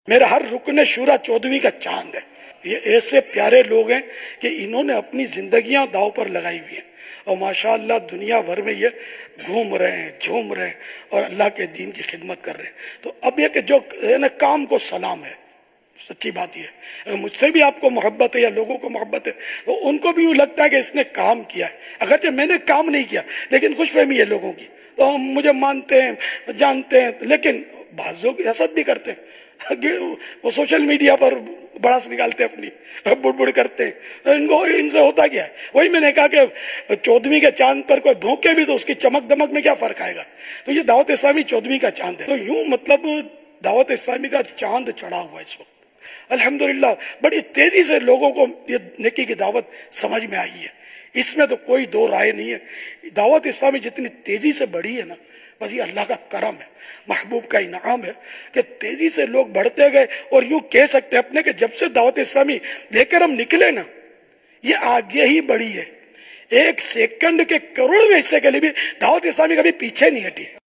میرا ہر رکن شورا 14ویں کا چاند ہے. یہ ایسے پیارے لوگ ہیں کہ انہوں نے اپنی زندگیاں داؤ پر لگائی ہوئی ہیں اور ماشاءاللہ دنیا بھر میں یہ گھوم رہے ہیں، جھوم رہے ہیں اور اللہ کے دین کی خدمت کر رہے ہیں. تو اب یہ کہ جو کام کو سلام ہے، سچی بات یہ ہے. اگر مجھ سے بھی آپ کو محبت ہے یا لوگوں کو محبت ہے تو ان کو بھی یوں لگتا ہے کہ اس نے کام کیا ہے، اگرچہ میں نے کام نہیں کیا لیکن خوش فہمی ہے لوگوں کی، تو ہم مجھے مانتے ہیں، جانتے ہیں. لیکن بعض لوگ حسد بھی کرتے ہیں، وہ سوشل میڈیا پر بڑاس نکالتے ہیں، اپنی بڑ بڑ کرتے ہیں. ان سے ہوتا کیا ہے؟ وہی میں نے کہا کہ 14ویں کے چاند پر کوئی بھونکے بھی تو اس کی چمک دمک میں کیا فرق آئے گا. تو یہ دعوت اسلامی 14ویں کا چاند ہے. تو یوں مطلب دعوت اسلامی کا چاند چڑھا ہوا ہے اس وقت. الحمدللہ بڑی تیزی سے لوگوں کو یہ نیکی کی دعوت سمجھ میں آئی ہے، اس میں تو کوئی دو رائے نہیں ہے. دعوت اسلامی جتنی تیزی سے بڑھی ہے نا، بس یہ اللہ کا کرم ہے، محبوب کا انعام ہے کہ تیزی سے لوگ بڑھتے گئے. اور یوں کہہ سکتے ہیں اپنے کہ جب سے دعوت اسلامی لے کر ہم نکلے نا، یہ آگے ہی بڑھی ہے. 1 سیکنڈ کے کروڑویں حصے کے لیے بھی دعوت اسلامی کبھی پیچھے نہیں ہٹی.